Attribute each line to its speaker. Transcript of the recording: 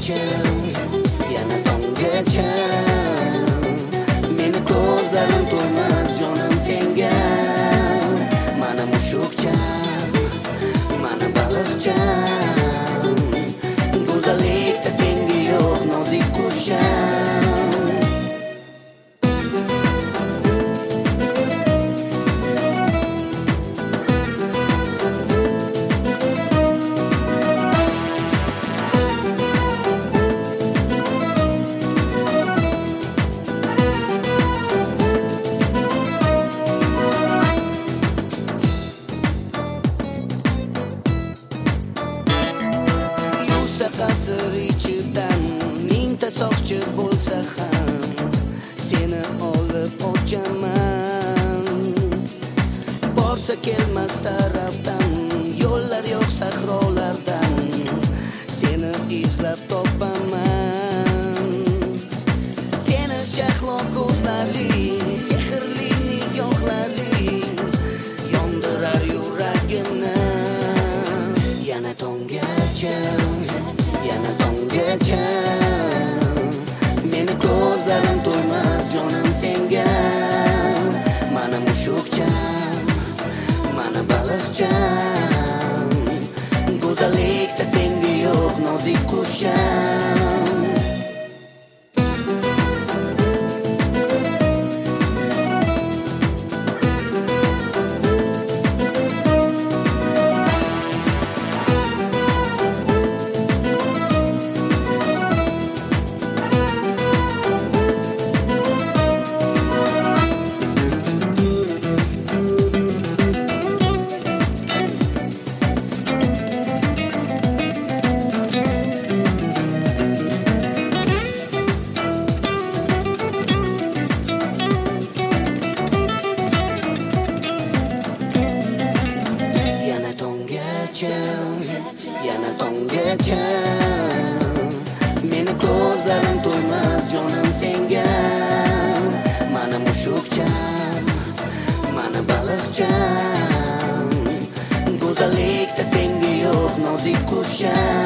Speaker 1: tongacha, yana tongacha. Meni ko'zlarim to'ymas jonim senga. Mana mushukcha, mana baliqcha. Go'zallikda tengi yo'q nozik qusham. Qasr ichidan mingta soqchi bo'lsa ham seni olib ochaman. Borsa kelmas tarafdan yo'llar yo'q sahrolardan seni izlab topaman. Seni shahlo ko'zlaring, sehrli nigohlaring yondirar yuragimni. Yana tongacha, yana tongacha. Meni ko'zlarim to'ymas jonim senga. Mana mushukcha, mana baliqcha. Go'zallikda tengi yo'q nozik qusham. Yana tongacha. Meni ko'zlarim to'ymas jonim senga. Mana mushukcha, mana baliqcha. Go'zallikda tengi yo'q nozik qusham.